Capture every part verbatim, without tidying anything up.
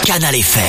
Canal F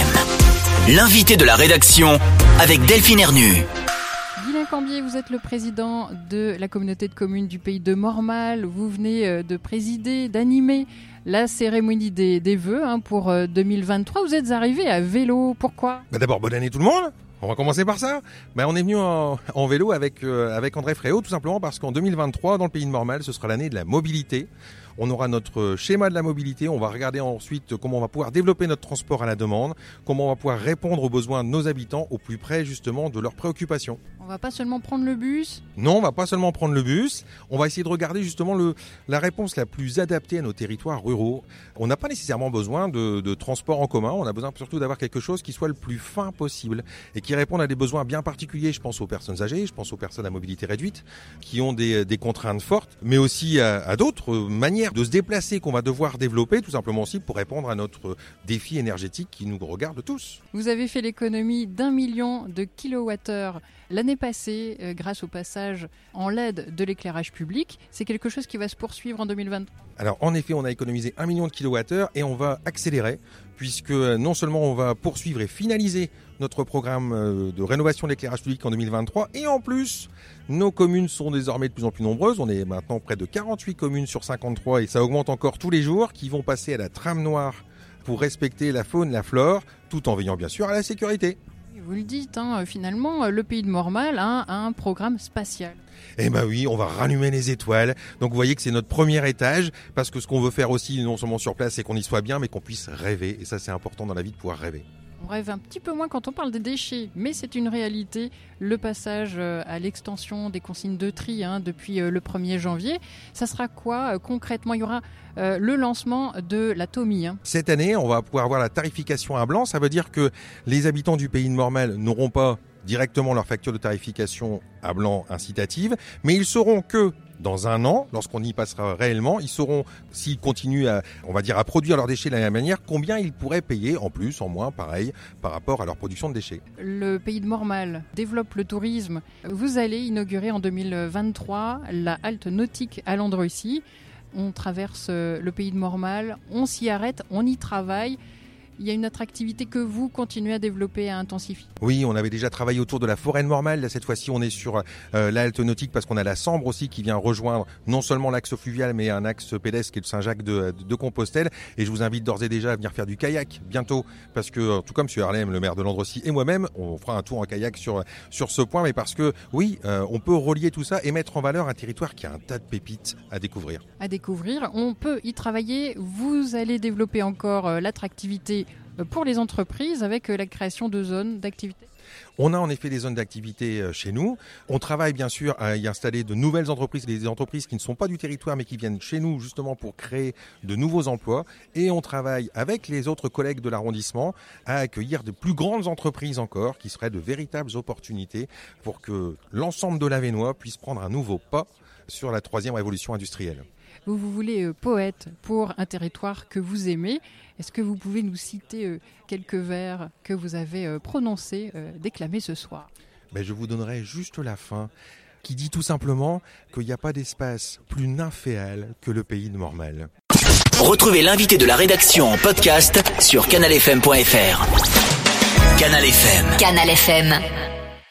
M. L'invité de la rédaction avec Delphine Ernu. Guylain Cambier, vous êtes le président de la communauté de communes du pays de Mormal. Vous venez de présider, d'animer la cérémonie des, des vœux hein, pour deux mille vingt-trois. Vous êtes arrivé à vélo, pourquoi ? Bah d'abord, bonne année tout le monde. On va commencer par ça. Ben, on est venu en, en vélo avec, euh, avec André Fréau, tout simplement parce qu'en deux mille vingt-trois, dans le pays de Mormal, ce sera l'année de la mobilité. On aura notre schéma de la mobilité. On va regarder ensuite comment on va pouvoir développer notre transport à la demande, comment on va pouvoir répondre aux besoins de nos habitants au plus près justement de leurs préoccupations. On va pas seulement prendre le bus ? Non, on va pas seulement prendre le bus. On va essayer de regarder justement le, la réponse la plus adaptée à nos territoires ruraux. On n'a pas nécessairement besoin de, de transport en commun. On a besoin surtout d'avoir quelque chose qui soit le plus fin possible et qui réponde à des besoins bien particuliers. Je pense aux personnes âgées, je pense aux personnes à mobilité réduite qui ont des, des contraintes fortes, mais aussi à, à d'autres manières de se déplacer qu'on va devoir développer tout simplement aussi pour répondre à notre défi énergétique qui nous regarde tous. Vous avez fait l'économie d'un million de kilowattheures l'année passée euh, grâce au passage en L E D de l'éclairage public. C'est quelque chose qui va se poursuivre en deux mille vingt-trois. Alors en effet, on a économisé un million de kilowattheures et on va accélérer puisque non seulement on va poursuivre et finaliser notre programme de rénovation de l'éclairage public en deux mille vingt-trois et en plus, nos communes sont désormais de plus en plus nombreuses. On est maintenant près de quarante-huit communes sur cinquante-trois et ça augmente encore tous les jours qui vont passer à la trame noire pour respecter la faune, la flore, tout en veillant bien sûr à la sécurité. Vous le dites, hein, finalement, le pays de Mormal hein, a un programme spatial. Eh ben oui, on va rallumer les étoiles. Donc vous voyez que c'est notre premier étage, parce que ce qu'on veut faire aussi, non seulement sur place, c'est qu'on y soit bien, mais qu'on puisse rêver. Et ça, c'est important dans la vie de pouvoir rêver. On rêve un petit peu moins quand on parle des déchets, mais c'est une réalité. Le passage à l'extension des consignes de tri hein, depuis le premier janvier, ça sera quoi euh, concrètement ? Il y aura euh, le lancement de la Tomi. Hein. Cette année, on va pouvoir avoir la tarification à blanc. Ça veut dire que les habitants du pays de Mormal n'auront pas directement leur facture de tarification à blanc incitative, mais ils sauront que dans un an, lorsqu'on y passera réellement, ils sauront, s'ils continuent à, on va dire, à produire leurs déchets de la même manière, combien ils pourraient payer en plus, en moins, pareil, par rapport à leur production de déchets. Le pays de Mormal développe le tourisme. Vous allez inaugurer en deux mille vingt-trois la halte nautique à Landrecy. On traverse le pays de Mormal, on s'y arrête, on y travaille. Il y a une attractivité que vous continuez à développer et à intensifier. Oui, on avait déjà travaillé autour de la forêt de Mormal. Là, cette fois-ci, on est sur euh, la halte nautique parce qu'on a la Sambre aussi qui vient rejoindre non seulement l'axe fluvial, mais un axe pédestre qui est le Saint-Jacques de, de Compostelle. Et je vous invite d'ores et déjà à venir faire du kayak bientôt parce que, tout comme M. Harlem, le maire de Landrecy et moi-même, on fera un tour en kayak sur, sur ce point. Mais parce que, oui, euh, on peut relier tout ça et mettre en valeur un territoire qui a un tas de pépites à découvrir. À découvrir, on peut y travailler. Vous allez développer encore euh, l'attractivité pour les entreprises avec la création de zones d'activité. On a en effet des zones d'activité chez nous. On travaille bien sûr à y installer de nouvelles entreprises, des entreprises qui ne sont pas du territoire mais qui viennent chez nous justement pour créer de nouveaux emplois. Et on travaille avec les autres collègues de l'arrondissement à accueillir de plus grandes entreprises encore qui seraient de véritables opportunités pour que l'ensemble de l'Avesnois puisse prendre un nouveau pas sur la troisième révolution industrielle. Vous vous voulez euh, poète pour un territoire que vous aimez. Est-ce que vous pouvez nous citer euh, quelques vers que vous avez euh, prononcés, euh, déclamés ce soir ? Ben, je vous donnerai juste la fin, qui dit tout simplement qu'il n'y a pas d'espace plus nymphéal que le pays de Mormal. Retrouvez l'invité de la rédaction en podcast sur canal f m point f r. Canal F M. Canal F M.